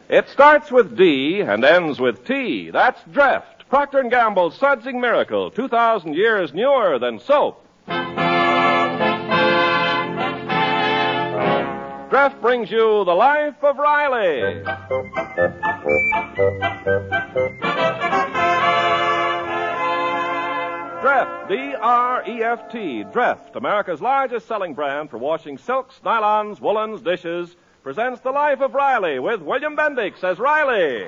It starts with D and ends with T. That's Dreft, Procter & Gamble's sudsing miracle, 2,000 years newer than soap. Dreft brings you The Life of Riley. Dreft, D-R-E-F-T, Dreft, America's largest selling brand for washing silks, nylons, woolens, dishes, presents The Life of Riley with William Bendix as Riley.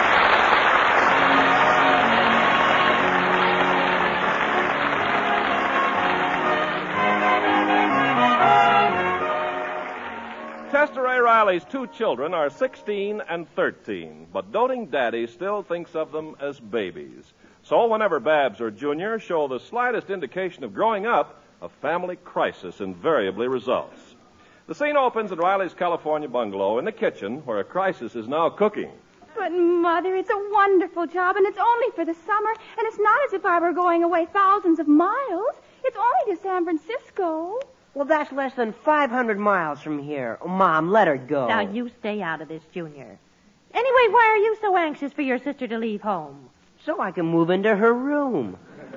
Chester A. Riley's two children are 16 and 13, but doting Daddy still thinks of them as babies. So whenever Babs or Junior show the slightest indication of growing up, a family crisis invariably results. The scene opens at Riley's California bungalow in the kitchen, where a crisis is now cooking. But, Mother, it's a wonderful job, and it's only for the summer, and it's not as if I were going away thousands of miles. It's only to San Francisco. Well, that's less than 500 miles from here. Oh, Mom, let her go. Now, you stay out of this, Junior. Anyway, why are you so anxious for your sister to leave home? So I can move into her room.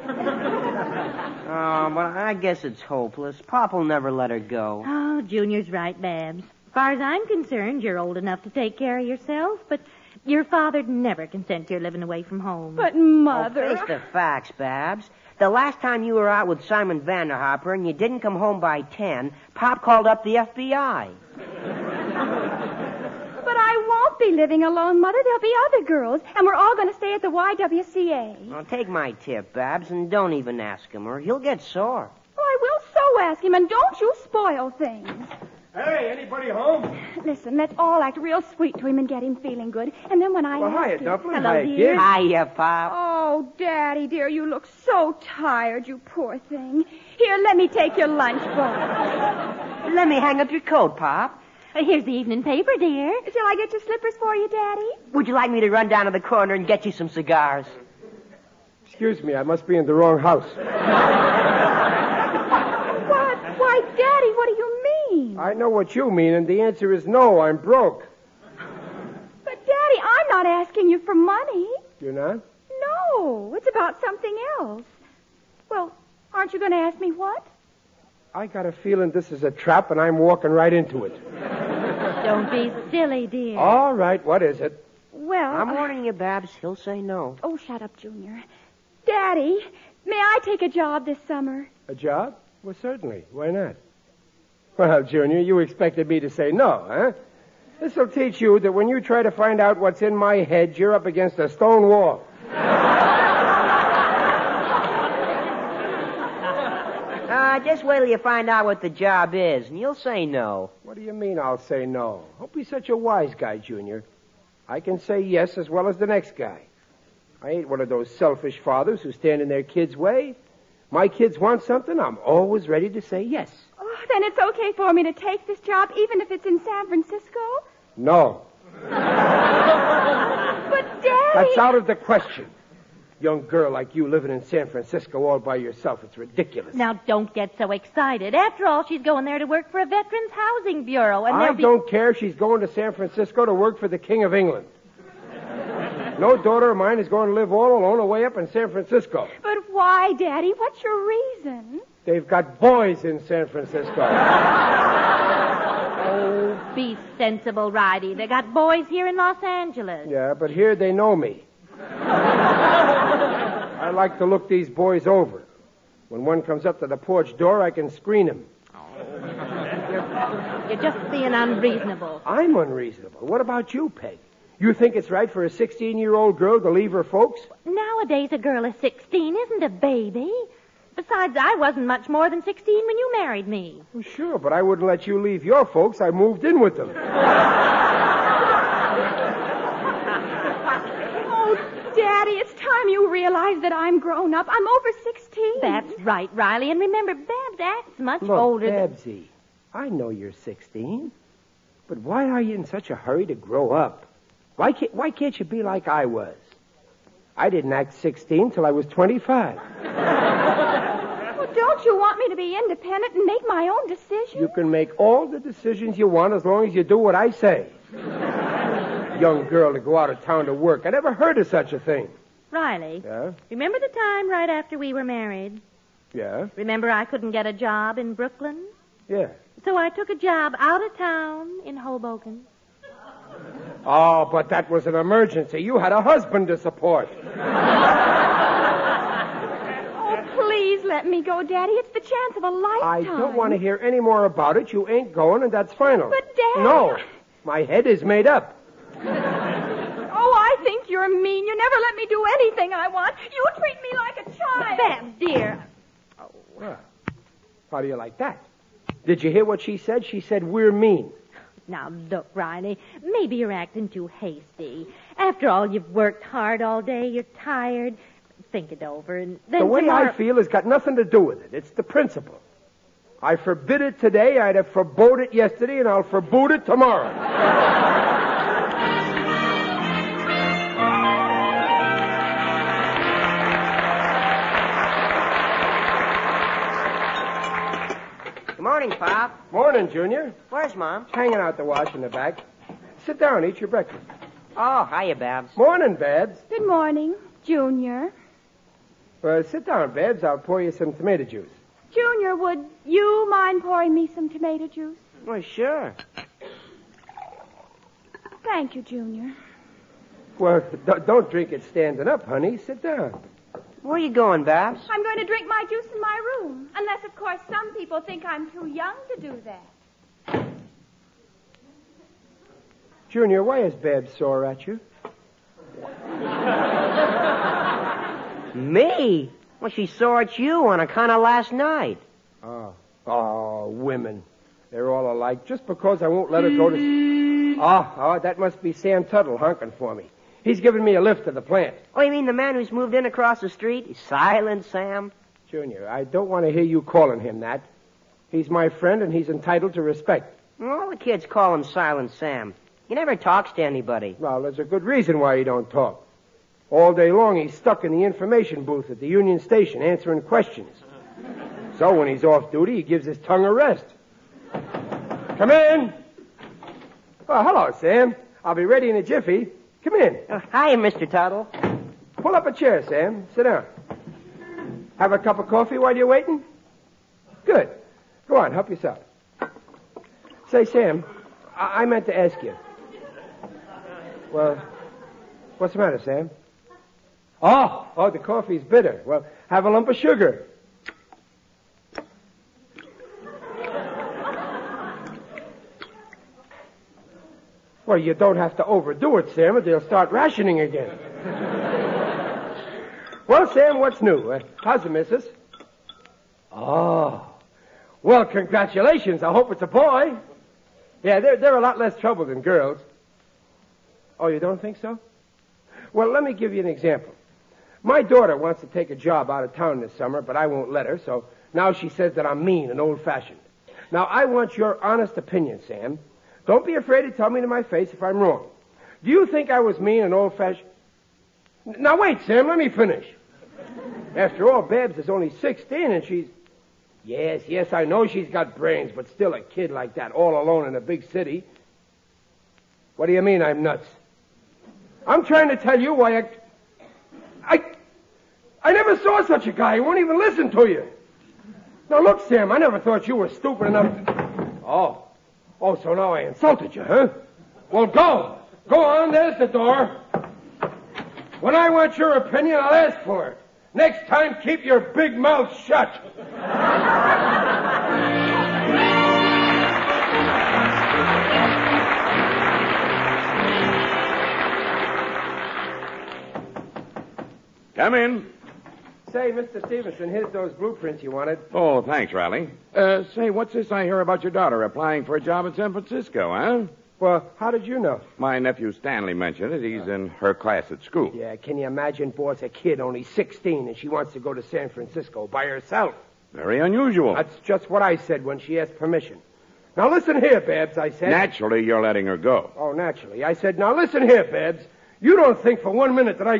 Oh, but I guess it's hopeless. Pop will never let her go. Oh, Junior's right, Babs. As far as I'm concerned, you're old enough to take care of yourself, but your father'd never consent to your living away from home. But, Mother... Oh, face the facts, Babs. The last time you were out with Simon Vanderhopper and you didn't come home by 10, Pop called up the FBI. But I won't be living alone, Mother. There'll be other girls, and we're all going to stay at the YWCA. Well, take my tip, Babs, and don't even ask him, or he'll get sore. Oh, I will so ask him, and don't you spoil things. Hey, anybody home? Listen, let's all act real sweet to him and get him feeling good. And then when I Well, ask hiya, him... Dumpling. Hello, Hiya, dear. kid. Hiya, Pop. Oh, Daddy, dear, you look so tired, you poor thing. Here, let me take your lunchbox. Let me hang up your coat, Pop. Here's the evening paper, dear. Shall I get your slippers for you, Daddy? Would you like me to run down to the corner and get you some cigars? Excuse me, I must be in the wrong house. What? Why, Daddy, what do you mean? I know what you mean, and the answer is no, I'm broke. But, Daddy, I'm not asking you for money. You're not? No, it's about something else. Well, aren't you going to ask me what? I got a feeling this is a trap, and I'm walking right into it. Don't be silly, dear. All right, what is it? Well... I'm warning you, Babs. He'll say no. Oh, shut up, Junior. Daddy, may I take a job this summer? A job? Well, certainly. Why not? Well, Junior, you expected me to say no, huh? This'll teach you that when you try to find out what's in my head, you're up against a stone wall. Just wait till you find out what the job is, and you'll say no. What do you mean I'll say no? Don't be such a wise guy, Junior. I can say yes as well as the next guy. I ain't one of those selfish fathers who stand in their kids' way. My kids want something, I'm always ready to say yes. Oh, then it's okay for me to take this job, even if it's in San Francisco? No. But, Daddy... That's out of the question. Young girl like you living in San Francisco all by yourself, it's ridiculous. Now, don't get so excited. After all, she's going there to work for a Veterans Housing Bureau, and I don't care if she's going to San Francisco to work for the King of England. No daughter of mine is going to live all alone away up in San Francisco. But why, Daddy? What's your reason? They've got boys in San Francisco. Oh, be sensible, Riley. They got boys here in Los Angeles. Yeah, but here they know me. I like to look these boys over. When one comes up to the porch door, I can screen him. You're just being unreasonable. I'm unreasonable. What about you, Peg? You think it's right for a 16-year-old girl to leave her folks? Nowadays, a girl is 16 isn't a baby. Besides, I wasn't much more than 16 when you married me. Well, sure, but I wouldn't let you leave your folks. I moved in with them. Daddy, it's time you realize that I'm grown up. I'm over 16. That's right, Riley. And remember, Babs acts much Look, older Babsy, I know you're 16, but why are you in such a hurry to grow up? Why can't you be like I was? I didn't act 16 till I was 25. Well, don't you want me to be independent and make my own decisions? You can make all the decisions you want as long as you do what I say. Young girl to go out of town to work. I never heard of such a thing. Riley, Yeah? remember the time right after we were married? Yeah? Remember I couldn't get a job in Brooklyn? Yeah. So I took a job out of town in Hoboken. Oh, but that was an emergency. You had a husband to support. Oh, please let me go, Daddy. It's the chance of a I lifetime. don't want to hear any more about it. You ain't going, and that's final. But, Dad... No. My head is made up. Oh, I think you're mean. You never let me do anything I want. You treat me like a child. Babs, dear. Well, how do you like that? Did you hear what she said? She said we're mean. Now, look, Riley, maybe you're acting too hasty. After all, you've worked hard all day. You're tired. Think it over, and then The way tomorrow... I feel has got nothing to do with it. It's the principle. I forbid it today, I'd have forbode it yesterday, and I'll forbode it tomorrow. Good morning, Pop. Morning, Junior. Where's Mom? Hanging out the wash in the back. Sit down, eat your breakfast. Oh, hiya, Babs. Morning, Babs. Good morning, Junior. Well, sit down, Babs. I'll pour you some tomato juice. Junior, would you mind pouring me some tomato juice? Well, sure. Thank you, Junior. Well, don't drink it standing up, honey. Sit down. Where you going, Babs? I'm going to drink my juice in my room. Unless, of course, some people think I'm too young to do that. Junior, why is Babs sore at you? Me? Well, she saw at you on account of last night. Oh, women. They're all alike. Just because I won't let her go to... Oh, that must be Sam Tuttle honking for me. He's giving me a lift to the plant. Oh, you mean the man who's moved in across the street? Silent Sam? Junior, I don't want to hear you calling him that. He's my friend, and he's entitled to respect. All the kids call him Silent Sam. He never talks to anybody. Well, there's a good reason why he don't talk. All day long, he's stuck in the information booth at the Union Station answering questions. So when he's off duty, he gives his tongue a rest. Come in. Oh, hello, Sam. I'll be ready in a jiffy. Come in. Hiya, Mr. Tuttle. Pull up a chair, Sam. Sit down. Have a cup of coffee while you're waiting? Good. Go on, help yourself. Say, Sam, I meant to ask you. Well, what's the matter, Sam? Oh, the coffee's bitter. Well, have a lump of sugar. Well, you don't have to overdo it, Sam, or they'll start rationing again. Well, Sam, what's new? How's the missus? Oh. Well, congratulations. I hope it's a boy. Yeah, they're a lot less trouble than girls. Oh, you don't think so? Well, let me give you an example. My daughter wants to take a job out of town this summer, but I won't let her, so now she says that I'm mean and old-fashioned. Now, I want your honest opinion, Sam. Don't be afraid to tell me to my face if I'm wrong. Do you think I was mean and old-fashioned? Now, wait, Sam, let me finish. After all, Babs is only 16, and she's... Yes, I know she's got brains, but still a kid like that, all alone in a big city. What do you mean I'm nuts? I'm trying to tell you why I never saw such a guy. He won't even listen to you. Now, look, Sam, I never thought you were stupid enough to... Oh, so now I insulted you, huh? Well, go. Go on, there's the door. When I want your opinion, I'll ask for it. Next time, keep your big mouth shut. Come in. Say, Mr. Stevenson, here's those blueprints you wanted. Oh, thanks, Riley. Say, what's this I hear about your daughter applying for a job in San Francisco, huh? Well, how did you know? My nephew Stanley mentioned it. He's in her class at school. Yeah, can you imagine, boss, a kid only 16 and she wants to go to San Francisco by herself? Very unusual. That's just what I said when she asked permission. Now, listen here, Babs, I said. Naturally, you're letting her go. Oh, naturally. I said, now, listen here, Babs. You don't think for 1 minute that I...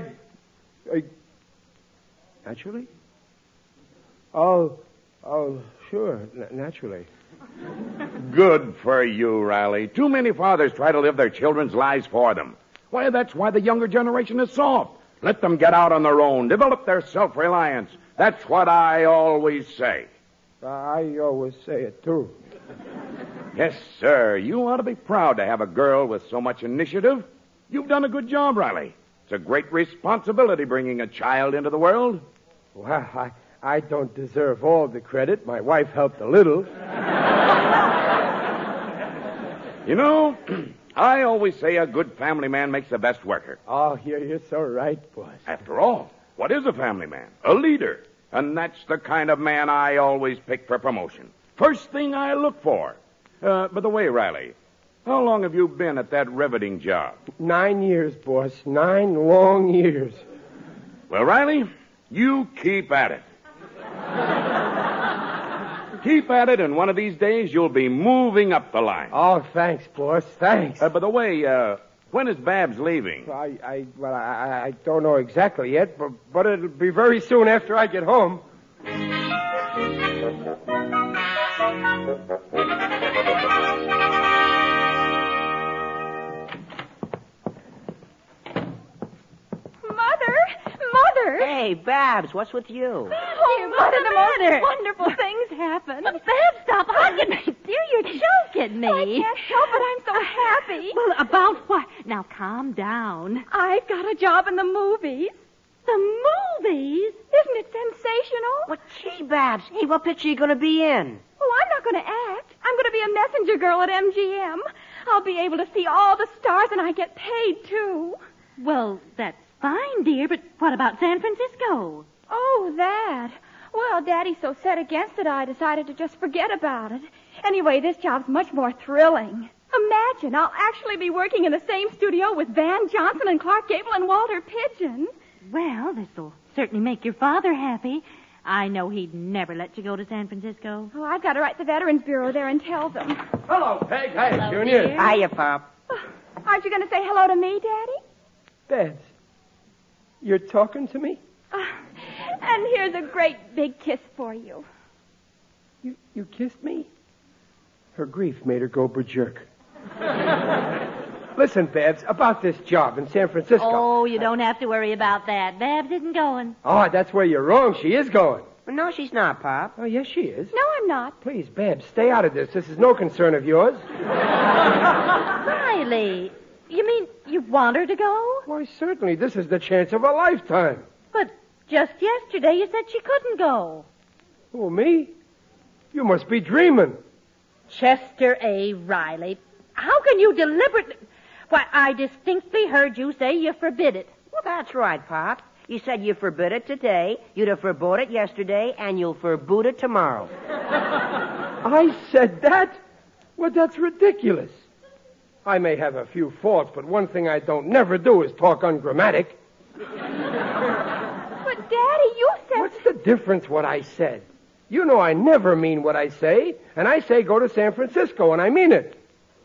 Naturally? Oh, sure, naturally. Good for you, Riley. Too many fathers try to live their children's lives for them. Why, that's why the younger generation is soft. Let them get out on their own, develop their self-reliance. That's what I always say. I always say it, too. Yes, sir. You ought to be proud to have a girl with so much initiative. You've done a good job, Riley. It's a great responsibility bringing a child into the world. Well, I don't deserve all the credit. My wife helped a little. You know, I always say a good family man makes the best worker. Oh, you're so right, boss. After all, what is a family man? A leader. And that's the kind of man I always pick for promotion. First thing I look for. By the way, Riley, how long have you been at that riveting job? 9 years, boss. 9 long years. Well, Riley, you keep at it. Keep at it, and one of these days you'll be moving up the line. Oh, thanks, boss. Thanks. By the way, when is Babs leaving? I don't know exactly yet, but it'll be very soon after I get home. Mother! Hey, Babs, what's with you? Oh, Mother, the most wonderful things happen. Babs, stop hugging me. Dear, you're choking me. I can't help it. I'm so happy. Well, about what? Now, calm down. I've got a job in the movies. The movies? Isn't it sensational? What, gee, Babs. Hey, what picture are you going to be in? Oh, I'm not going to act. I'm going to be a messenger girl at MGM. I'll be able to see all the stars, and I get paid, too. Well, that's fine, dear, but what about San Francisco? Oh, that. Well, Daddy's so set against it, I decided to just forget about it. Anyway, this job's much more thrilling. Imagine, I'll actually be working in the same studio with Van Johnson and Clark Gable and Walter Pidgeon. Well, this'll certainly make your father happy. I know he'd never let you go to San Francisco. Oh, I've got to write the Veterans Bureau there and tell them. Hello, Peg. Hi, Hello, Junior. dear. Hiya, Pop. Oh, aren't you going to say hello to me, Daddy? Babs, you're talking to me? And here's a great big kiss for you. You kissed me? Her grief made her go berserk. Listen, Babs, about this job in San Francisco. Oh, you don't have to worry about that. Babs isn't going. Oh, that's where you're wrong. She is going. Well, no, she's not, Pop. Oh, yes, she is. No, I'm not. Please, Babs, stay out of this. This is no concern of yours. Riley, you mean you want her to go? Why, certainly. This is the chance of a lifetime. But just yesterday you said she couldn't go. Oh, me? You must be dreaming. Chester A. Riley, how can you deliberately... Why, I distinctly heard you say you forbid it. Well, that's right, Pop. You said you forbid it today, you'd have forbade it yesterday, and you'll forbid it tomorrow. I said that? Well, that's ridiculous. I may have a few faults, but one thing I don't never do is talk ungrammatic. But, Daddy, you said... What's the difference what I said? You know I never mean what I say, and I say go to San Francisco, and I mean it.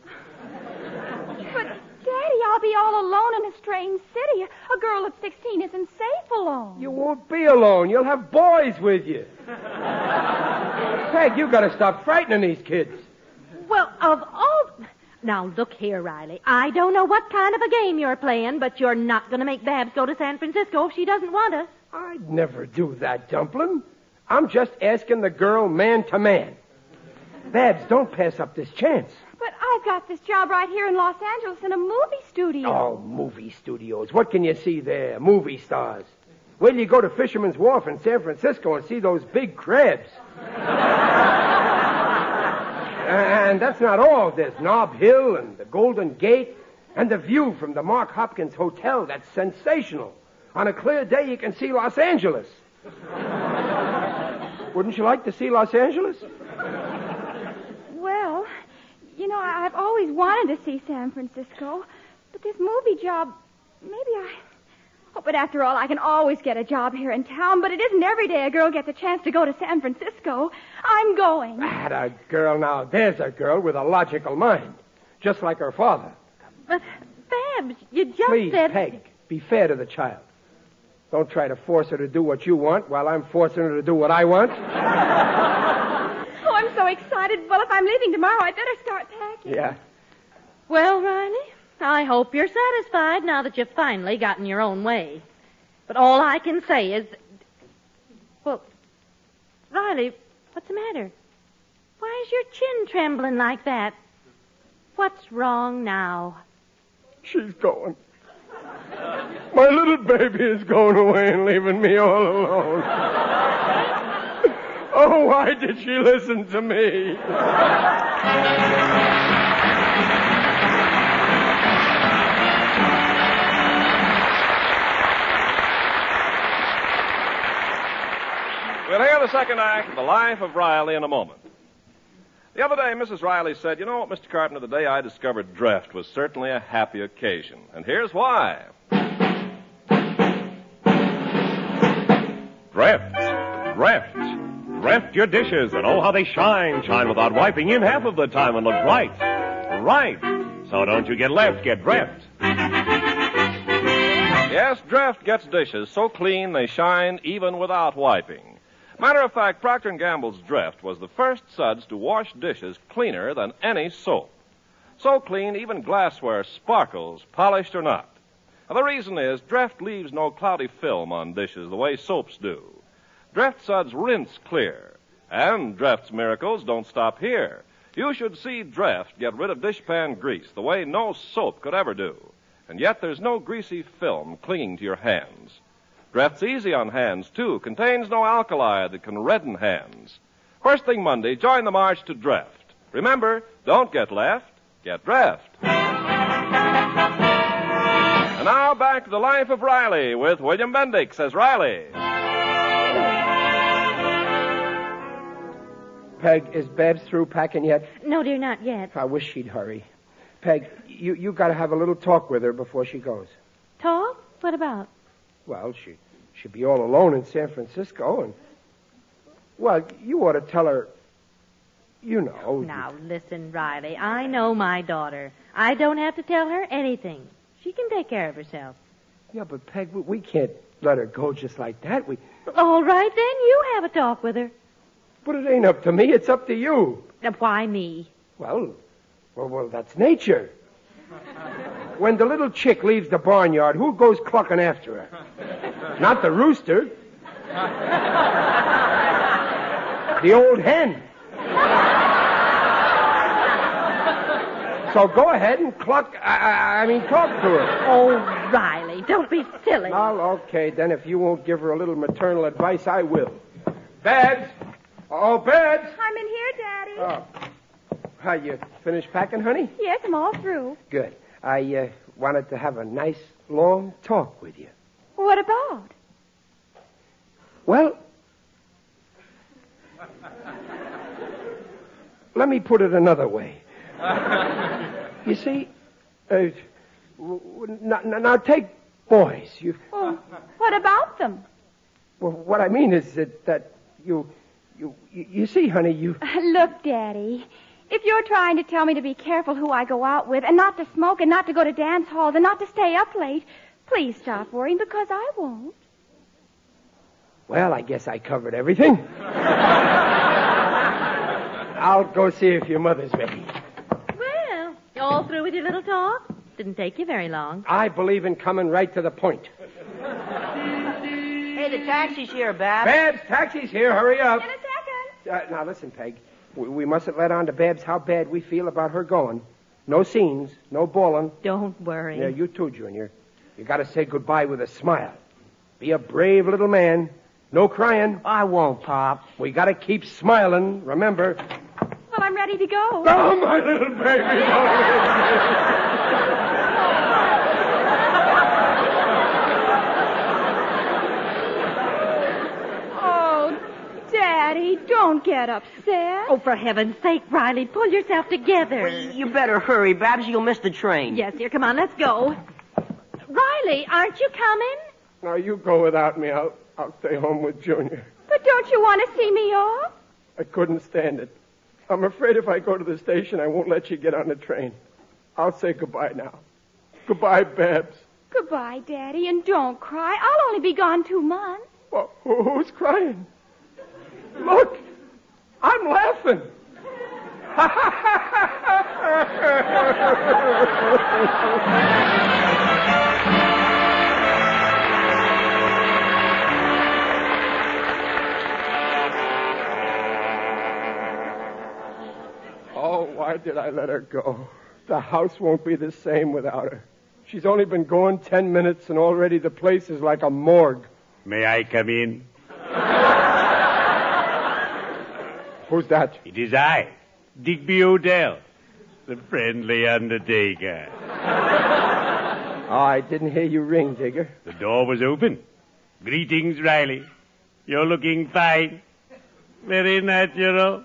But, Daddy, I'll be all alone in a strange city. A girl of 16 isn't safe alone. You won't be alone. You'll have boys with you. Peg, you gotta stop frightening these kids. Well, of all... Now, look here, Riley. I don't know what kind of a game you're playing, but you're not going to make Babs go to San Francisco if she doesn't want us. I'd never do that, Dumplin'. I'm just asking the girl man to man. Babs, don't pass up this chance. But I've got this job right here in Los Angeles in a movie studio. Oh, movie studios. What can you see there? Movie stars. Wait till you go to Fisherman's Wharf in San Francisco and see those big crabs. And that's not all. There's Nob Hill and the Golden Gate and the view from the Mark Hopkins Hotel. That's sensational. On a clear day, you can see Los Angeles. Wouldn't you like to see Los Angeles? Well, you know, I've always wanted to see San Francisco. But this movie job, maybe I... Oh, but after all, I can always get a job here in town, but it isn't every day a girl gets a chance to go to San Francisco. I'm going. That a girl now. There's a girl with a logical mind. Just like her father. But, Babs, you just Please, said... Peg, be fair to the child. Don't try to force her to do what you want while I'm forcing her to do what I want. Oh, I'm so excited. Well, if I'm leaving tomorrow, I'd better start packing. Yeah. Well, Riley, I hope you're satisfied now that you've finally gotten your own way. But all I can say is... Well, Riley, what's the matter? Why is your chin trembling like that? What's wrong now? She's going. My little baby is going away and leaving me all alone. Oh, why did she listen to me? We'll hear the second act of The Life of Riley in a moment. The other day, Mrs. Riley said, "You know what, Mr. Carpenter, the day I discovered Dreft was certainly a happy occasion. And here's why." Dreft your dishes, and oh, how they shine. Shine without wiping in half of the time and look bright. Right. So don't you get left, get Dreft. Yes, Dreft gets dishes so clean they shine even without wiping. Matter of fact, Procter & Gamble's Dreft was the first suds to wash dishes cleaner than any soap. So clean, even glassware sparkles, polished or not. Now, the reason is Dreft leaves no cloudy film on dishes the way soaps do. Dreft suds rinse clear. And Dreft's miracles don't stop here. You should see Dreft get rid of dishpan grease the way no soap could ever do. And yet there's no greasy film clinging to your hands. Dreft's easy on hands, too. Contains no alkali that can redden hands. First thing Monday, join the march to Dreft. Remember, don't get left, get Dreft. And now back to The Life of Riley with William Bendix as Riley. Peg, is Babs through packing yet? No, dear, not yet. I wish she'd hurry. Peg, you got to have a little talk with her before she goes. Talk? What about? Well, she'll be all alone in San Francisco, and... Well, you ought to tell her... You know... Now, listen, Riley, I know my daughter. I don't have to tell her anything. She can take care of herself. Yeah, but, Peg, we can't let her go just like that. All right, then, you have a talk with her. But it ain't up to me. It's up to you. Why me? Well, that's nature. When the little chick leaves the barnyard, who goes clucking after her? Not the rooster. The old hen. So go ahead and talk to her. Oh, Riley, don't be silly. Well, okay, then if you won't give her a little maternal advice, I will. Babs! Oh, Babs! I'm in here, Daddy. Oh. How, you finished packing, honey? Yes, I'm all through. Good. I wanted to have a nice, long talk with you. What about? Well, let me put it another way. You see, now take boys. Well, what about them? Well, what I mean is that you see, honey, you... Look, Daddy, if you're trying to tell me to be careful who I go out with and not to smoke and not to go to dance halls and not to stay up late, please stop worrying because I won't. Well, I guess I covered everything. I'll go see if your mother's ready. Well, you all through with your little talk? Didn't take you very long. I believe in coming right to the point. Hey, the taxi's here, Babs. Babs, taxi's here. Hurry up. In a second. Now, listen, Peg. We mustn't let on to Babs how bad we feel about her going. No scenes, no bawling. Don't worry. Yeah, you too, Junior. You got to say goodbye with a smile. Be a brave little man. No crying. I won't, Pop. We got to keep smiling, remember. Well, I'm ready to go. Oh, my little baby. Oh, Daddy, don't get upset. Oh, for heaven's sake, Riley, pull yourself together. You better hurry, Babs. You'll miss the train. Yes, dear, come on, let's go. Riley, aren't you coming? Now, you go without me. I'll stay home with Junior. But don't you want to see me off? I couldn't stand it. I'm afraid if I go to the station, I won't let you get on the train. I'll say goodbye now. Goodbye, Babs. Goodbye, Daddy, and don't cry. I'll only be gone 2 months. Well, who's crying? Look, I'm laughing. Oh, why did I let her go? The house won't be the same without her. She's only been gone 10 minutes, and already the place is like a morgue. May I come in? Who's that? It is I, Digby Odell, the friendly undertaker. Oh, I didn't hear you ring, Digger. The door was open. Greetings, Riley. You're looking fine. Very natural.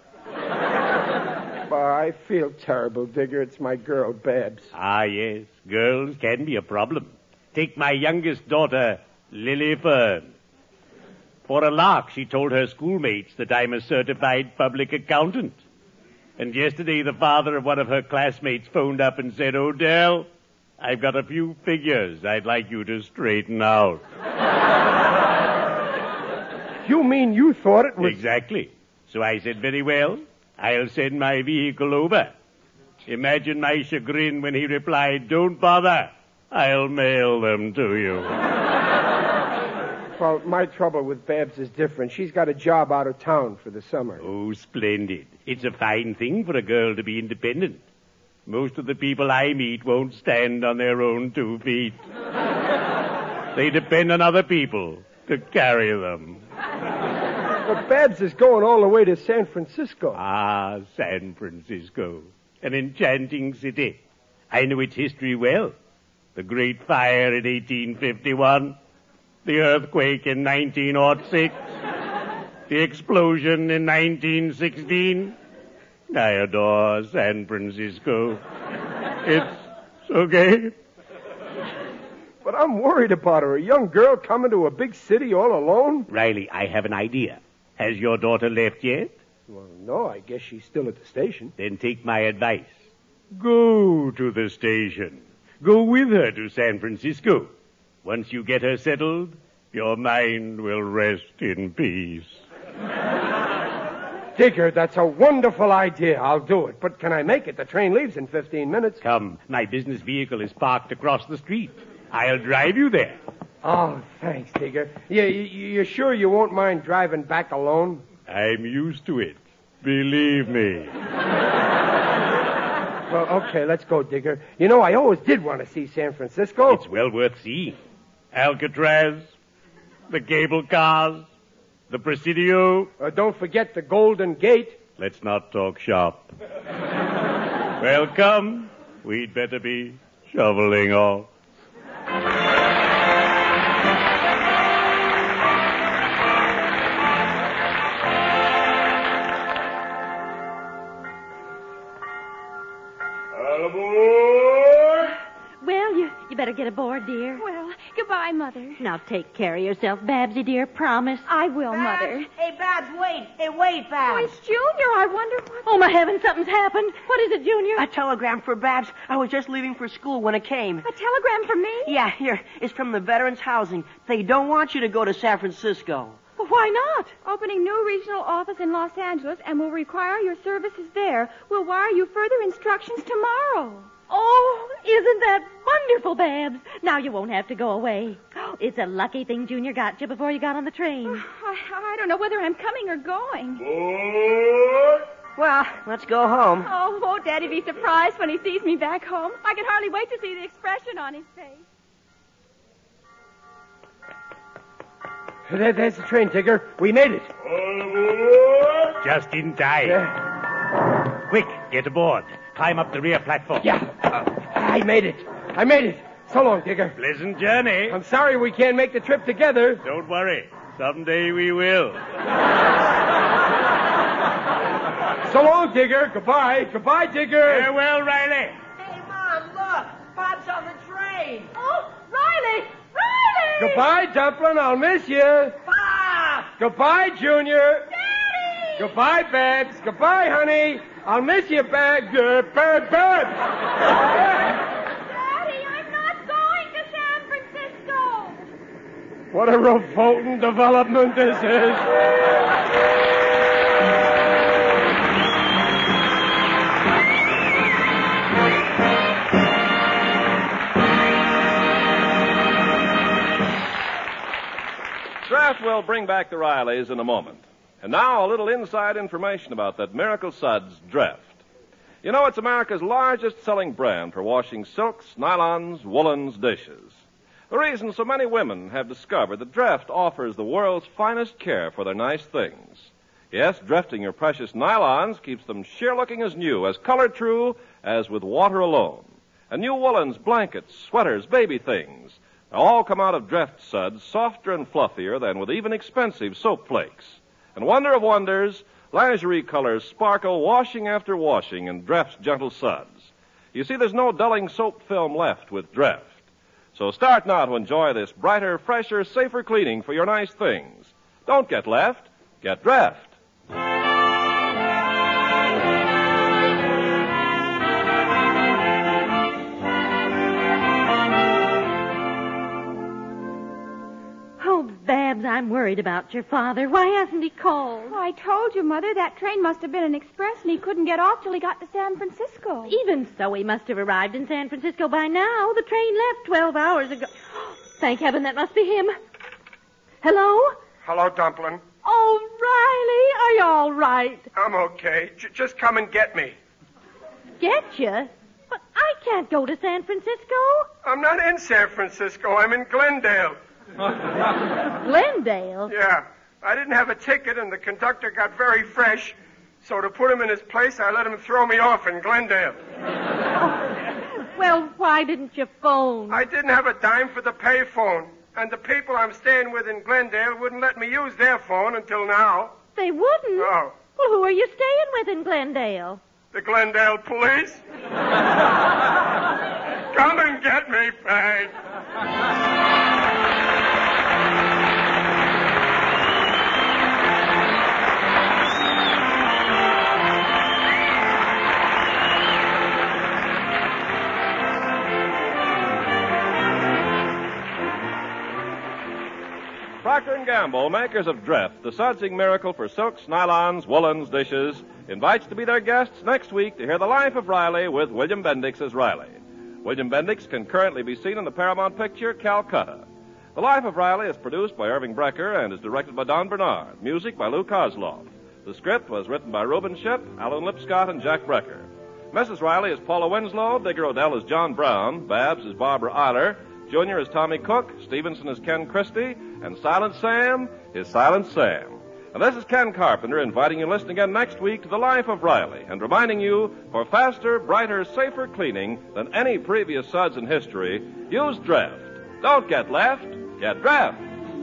I feel terrible, Digger. It's my girl, Babs. Ah, yes. Girls can be a problem. Take my youngest daughter, Lily Fern. For a lark, she told her schoolmates that I'm a certified public accountant. And yesterday, the father of one of her classmates phoned up and said, Odell, I've got a few figures I'd like you to straighten out. You mean you thought it was... Exactly. So I said, very well, I'll send my vehicle over. Imagine my chagrin when he replied, don't bother. I'll mail them to you. Well, my trouble with Babs is different. She's got a job out of town for the summer. Oh, splendid. It's a fine thing for a girl to be independent. Most of the people I meet won't stand on their own 2 feet. They depend on other people to carry them. But Babs is going all the way to San Francisco. Ah, San Francisco. An enchanting city. I know its history well. The Great Fire in 1851. The earthquake in 1906. The explosion in 1916. I adore San Francisco. It's okay. But I'm worried about her. A young girl coming to a big city all alone? Riley, I have an idea. Has your daughter left yet? Well, no, I guess she's still at the station. Then take my advice. Go to the station. Go with her to San Francisco. Once you get her settled, your mind will rest in peace. Digger, that's a wonderful idea. I'll do it. But can I make it? The train leaves in 15 minutes. Come, my business vehicle is parked across the street. I'll drive you there. Oh, thanks, Digger. You're sure you won't mind driving back alone? I'm used to it. Believe me. Well, okay, let's go, Digger. You know, I always did want to see San Francisco. It's well worth seeing. Alcatraz, the cable cars, the Presidio. Don't forget the Golden Gate. Let's not talk shop. Well, come. We'd better be shoveling off. Well, you better get aboard, dear. Well, goodbye, Mother. Now take care of yourself, Babsy, dear. Promise. I will, Babs? Mother. Hey, Babs, wait. Hey, wait, Oh, Babs. it's Junior. I wonder what... Oh, my heavens, something's happened. What is it, Junior? A telegram for Babs. I was just leaving for school when it came. A telegram for me? Yeah, here. It's from the Veterans Housing. They don't want you to go to San Francisco. Well, why not? Opening new regional office in Los Angeles and will require your services there. We'll wire you further instructions tomorrow. Oh, isn't that wonderful, Babs? Now you won't have to go away. It's a lucky thing Junior got you before you got on the train. I don't know whether I'm coming or going. Well, let's go home. Oh, won't Daddy be surprised when he sees me back home? I can hardly wait to see the expression on his face. There's the train, Digger. We made it. Just in time. Yeah. Quick, get aboard. Climb up the rear platform. Yeah. I made it. So long, Digger. Pleasant journey. I'm sorry we can't make the trip together. Don't worry. Someday we will. So long, Digger. Goodbye. Goodbye, Digger. Farewell, Riley. Hey, Mom, look. Bob's on the train. Oh, Riley! Riley! Goodbye, Dumplin'. I'll miss you. Bob! Goodbye, Junior. Daddy! Goodbye, Babs. Goodbye, honey. I'll miss you, Babs. Babs. Daddy, I'm not going to San Francisco. What a revolting development this is. Beth will bring back the Rileys in a moment. And now, a little inside information about that Miracle Suds Dreft. You know, it's America's largest selling brand for washing silks, nylons, woolens, dishes. The reason so many women have discovered that Dreft offers the world's finest care for their nice things. Yes, drefting your precious nylons keeps them sheer looking as new, as color true as with water alone. And new woolens, blankets, sweaters, baby things all come out of Dreft suds softer and fluffier than with even expensive soap flakes. And wonder of wonders, lingerie colors sparkle washing after washing in Dreft's gentle suds. You see, there's no dulling soap film left with Dreft. So start now to enjoy this brighter, fresher, safer cleaning for your nice things. Don't get left, get Dreft. Babs, I'm worried about your father. Why hasn't he called? Oh, I told you, Mother, that train must have been an express, and he couldn't get off till he got to San Francisco. Even so, he must have arrived in San Francisco by now. The train left 12 hours ago. Thank heaven, that must be him. Hello? Hello, Dumplin'. Oh, Riley, are you all right? I'm okay. Just come and get me. Get you? But I can't go to San Francisco. I'm not in San Francisco. I'm in Glendale. Glendale? Yeah. I didn't have a ticket, and the conductor got very fresh. So to put him in his place, I let him throw me off in Glendale. Well, why didn't you phone? I didn't have a dime for the payphone. And the people I'm staying with in Glendale wouldn't let me use their phone until now. They wouldn't? Oh. Well, who are you staying with in Glendale? The Glendale police. Come and get me, Peg. Procter & Gamble, makers of Dreft, the sudsing miracle for silks, nylons, woolens, dishes, invites to be their guests next week to hear the life of Riley with William Bendix as Riley. William Bendix can currently be seen in the Paramount picture Calcutta. The Life of Riley is produced by Irving Brecker and is directed by Don Bernard. Music by Lou Kozloff. The script was written by Reuben Ship, Alan Lipscott, and Jack Brecker. Mrs. Riley is Paula Winslow, Digger Odell is John Brown, Babs is Barbara Eiler, Junior is Tommy Cook, Stevenson is Ken Christie, and Silent Sam is Silent Sam. And this is Ken Carpenter inviting you to listen again next week to The Life of Riley and reminding you, for faster, brighter, safer cleaning than any previous suds in history, use Dreft. Don't get left, get Dreft.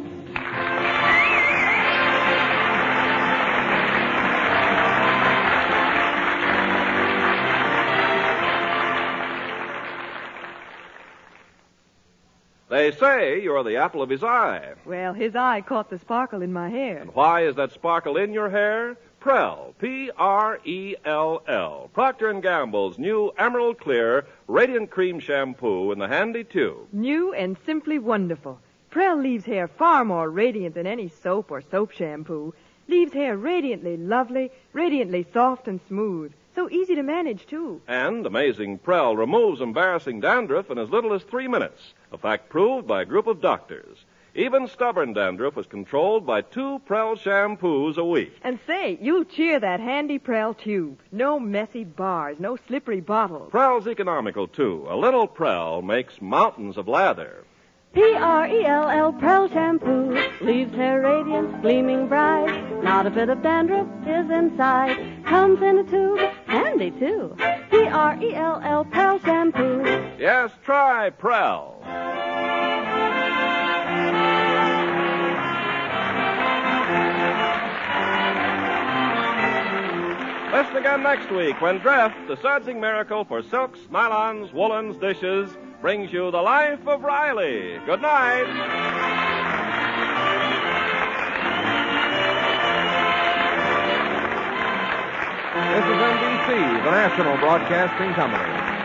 They say you're the apple of his eye. Well, his eye caught the sparkle in my hair. And why is that sparkle in your hair? Prell, P-R-E-L-L, Procter & Gamble's new Emerald Clear Radiant Cream Shampoo in the handy tube. New and simply wonderful. Prell leaves hair far more radiant than any soap or soap shampoo. Leaves hair radiantly lovely, radiantly soft and smooth. So easy to manage, too. And amazing Prell removes embarrassing dandruff in as little as 3 minutes, a fact proved by a group of doctors. Even stubborn dandruff was controlled by 2 Prell shampoos a week. And say, you'll cheer that handy Prell tube. No messy bars, no slippery bottles. Prell's economical, too. A little Prell makes mountains of lather. P-R-E-L-L, Prell shampoo, leaves hair radiant, gleaming bright. Not a bit of dandruff is inside. Comes in a tube, handy too. P-R-E-L-L, Prell shampoo. Yes, try Prell. Listen again next week when Dreft, the sudsing miracle for silks, nylons, woolens, dishes, brings you The Life of Riley. Good night. This is NBC, the national broadcasting company.